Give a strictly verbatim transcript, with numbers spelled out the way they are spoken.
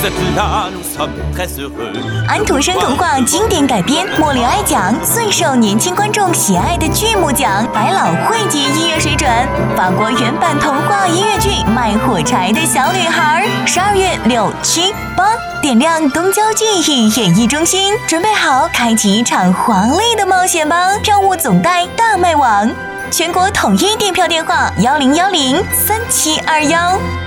安徒生童话经典改编，莫里哀奖最受年轻观众喜爱的剧目奖，百老汇级音乐水准。法国原版童话音乐剧《卖火柴的小女孩》，十二月六、七、八点亮东郊记忆演艺中心，准备好开启一场华丽的冒险吧！票务总代大麦网，全国统一订票电话：幺零幺零三七二幺。